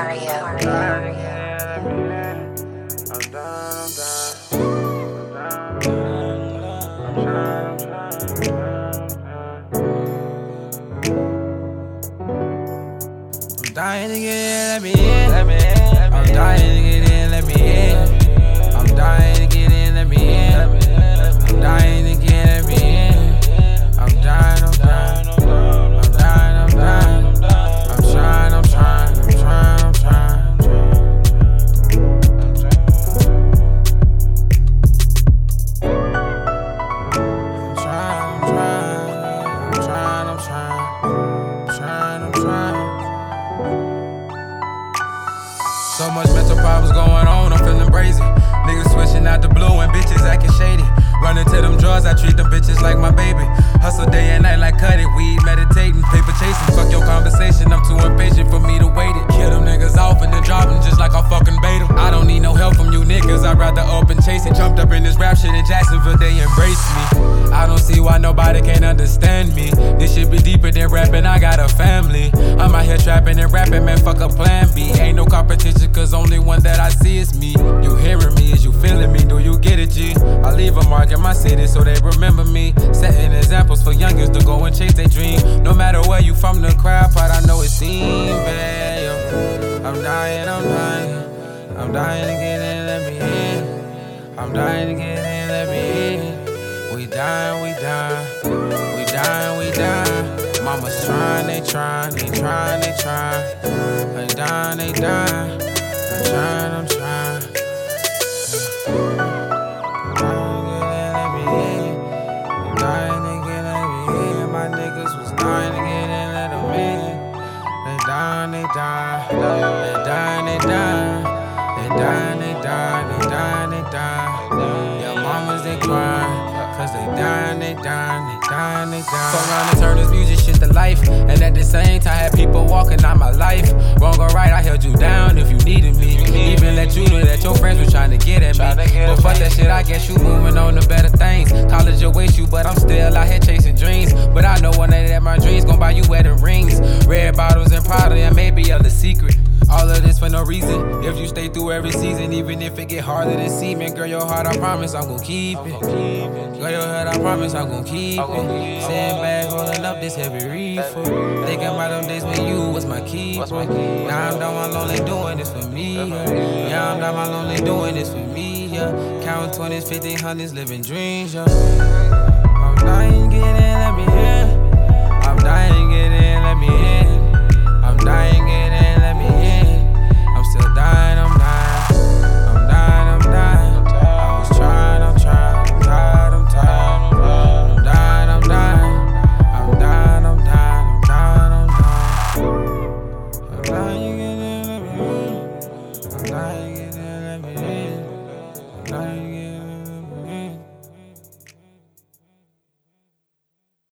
Dying to get in, let me in. I'm dying to get in, let me in. I'm dying to get in, let me in. I'm dying to get, let me in. I'm dying, I'm dying. I'm dying, I'm dying. I'm trying, I'm trying, I'm trying, I'm trying. I'm trying. So much mental problems going on, I'm feeling brazy. Niggas switching out the blue and bitches acting shady. Running to them drugs, I treat them bitches like my baby. Hustle day and night like cutting, weed, meditating, paper chasing. Fuck your conversation, I'm too impatient for me to wait it. Kill them niggas off and then drop them just like I fucking bait them. I don't need no help from you niggas, I'd rather up and chase it. Jumped up in this rap shit in Jacksonville, they embrace me. I don't see why nobody can't understand me. This shit be deeper than rapping, I got a family. I'm out here trapping and rapping, man, fuck a plan B. Ain't no competition, cause only one that I see is me. You hearing me, is you feeling me, do you get it, G? I leave a mark in my city so they remember me. Setting examples for youngers to go and chase their dream. No matter where you from, the crowd part, I know it seems bad, yo. I'm dying, I'm dying. I'm dying to get in, let me in. I'm dying to get in, let me in. We dying, we dying. We dying, we dying. Mama's trying, they trying, they trying, they trying. They dying, they dying. I'm trying, I'm trying. My niggas was dying to get in, let them in. They dying, they dying. They dying, they dying. They dying, they dying. They dying, they dying. Your mamas, they crying. Cause they dying, they dying, they dying, they dying. Fuck around and turn this music shit to life. And at the same time, had people walking out my life. Wrong or right, I held you down if you needed me. Even let you know that your friends were trying to get at me. But fuck that shit, I guess you moving on to better things. College awaits you, but I'm still out here chasing dreams. But I know one day that my dreams gon' buy you wedding rings. Red bottles and Prada and maybe other secret. All of this for no reason. If you stay through every season, even if it get harder than semen, girl, your heart, I promise I'm gon' keep it. Girl, your head, I promise I'm gon' keep it. Sitting back, rolling up this heavy reefer. Thinking about them days when you was my keeper. Now I'm down my lonely doing this for me. Yeah, I'm down my lonely doing this for me. Yeah, counting 20s, 50s, 100s, living dreams. Yeah, I'm dying, get in, let me in. I'm dying, get in, let me in. I'm dying, get in, let me in. I'm still dying, I'm dying. I'm dying, I'm dying. I was trying, I'm trying. I'm tired, I'm tired. I'm dying, I'm dying. I'm dying, I'm dying. I'm dying, I'm dying. I'm dying, get in, let me in. I'm dying, get in, let me in. I'm dying, get in.